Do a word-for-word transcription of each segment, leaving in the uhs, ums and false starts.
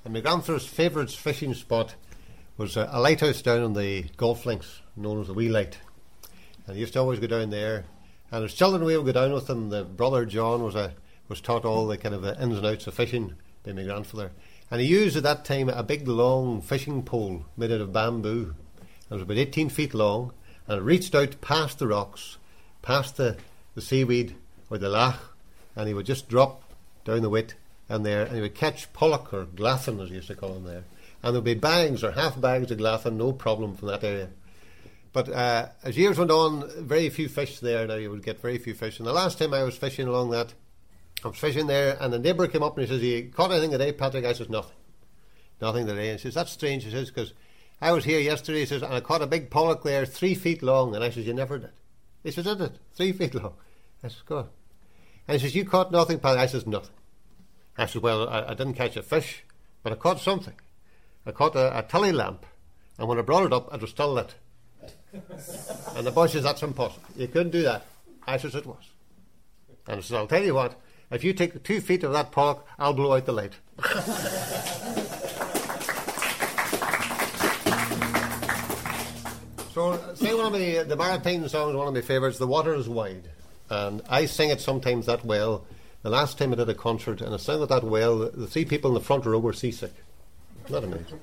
And my grandfather's favourite fishing spot was a, a lighthouse down on the golf links, known as the Wee Light. And he used to always go down there. And as children, we would go down with him. The brother John was a was taught all the kind of the ins and outs of fishing by my grandfather. And he used at that time a big long fishing pole made out of bamboo. It was about eighteen feet long, and it reached out past the rocks, past the, the seaweed or the lach, and he would just drop down the wit and there, and he would catch pollock or glathan, as he used to call them there. And there would be bags or half bags of glathan, no problem from that area. But uh, as years went on, very few fish there now. You would get very few fish. And the last time I was fishing along that, I was fishing there, and the neighbour came up and he says, "You caught anything today, Patrick?" I says, "Nothing. Nothing today." And he says, "That's strange," he says, "because I was here yesterday," he says, "and I caught a big pollock there, three feet long." And I says, "You never did." He says, "Did it? Three feet long." I says, "Go on." And he says, "You caught nothing, Patrick?" I says, "Nothing." I says, "Well, I, I didn't catch a fish, but I caught something. I caught a, a tully lamp, and when I brought it up, it was still lit." And the boy says, "That's impossible. You couldn't do that." I says, "It was." And he says, "I'll tell you what, if you take two feet of that pollock, I'll blow out the light." So, say one of the, the Maritime songs, one of my favourites, "The Water is Wide." And I sing it sometimes that well. The last time I did a concert and I sang it that well, the, the three people in the front row were seasick. Not amazing.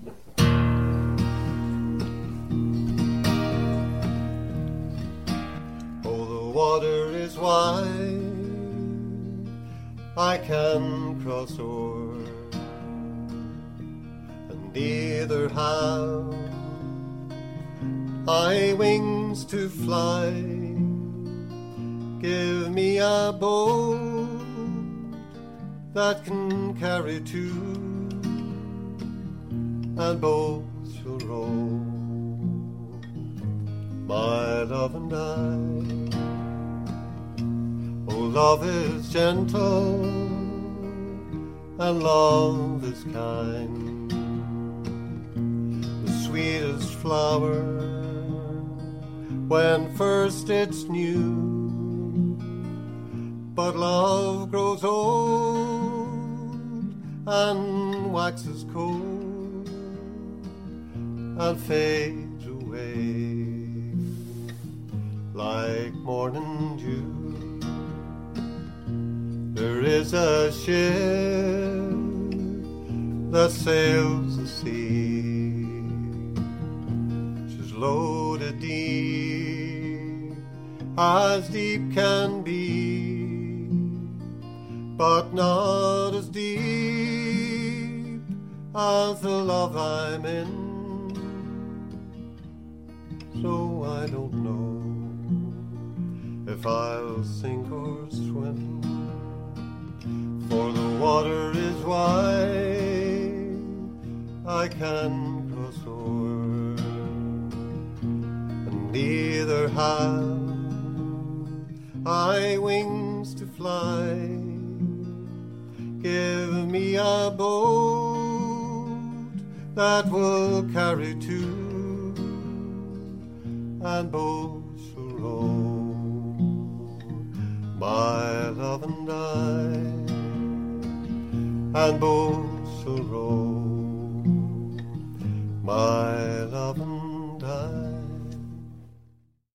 Oh, the water is wide, I can cross o'er, and neither have I wings to fly. Give me a boat that can carry two, and both shall row, my love and I. Oh, love is gentle and love is kind, the sweetest flower when first it's new. But love grows old and waxes cold and fades away like morning dew. There is a ship that sails the sea, she's loaded deep, as deep can be, but not as deep as the love I'm in. So I don't know if I'll sink or swim, for the water is wide, I can cross o'er, and neither have I wings to fly. Give me a boat that will carry two, and both shall row, my love and I, and both shall row, my